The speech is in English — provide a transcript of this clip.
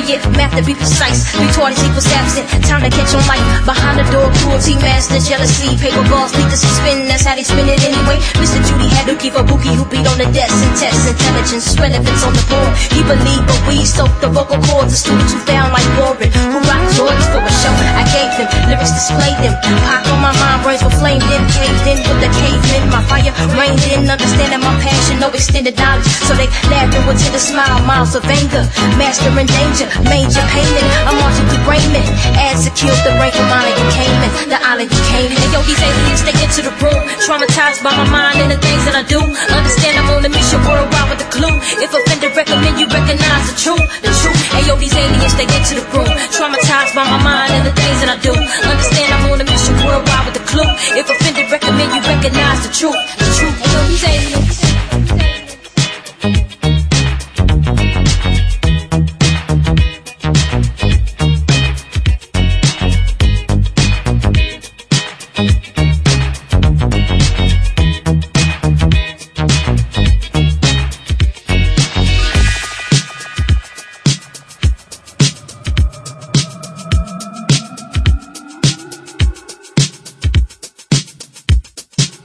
Period, math to be precise. 3 equals absent. Time to catch on life. Behind the door, cruelty, master, jealousy. Paper balls need to spin. That's how they spin it anyway. Mr. Judy had to keep a bookie who beat on the desk and test intelligence, relevance on the board. He believed, but we soaked the vocal cords. The students who found like Warren, who rocked Jordans for a show. I gave them lyrics, displayed them. Pac on my mind, brains were flamed in, caved in with the cavemen. My fire rained in, understanding my passion, no extended knowledge. So they laughed and went to the smile, miles of anger, mastering danger, major payment. I'm marching through Raymond, as it killed the rank of Monica Cayman. The island came in. Yo, these aliens, they into the room, traumatized by my mind and the things that I do. Understand I'm on a mission worldwide with the clue. If offended, recommend you recognize the truth, the truth. Hey yo, these aliens, they into the room, traumatized by my mind and the things that I do. Understand I'm on a mission worldwide with the clue. If offended, recommend you recognize the truth, the truth. Hey yo, these aliens.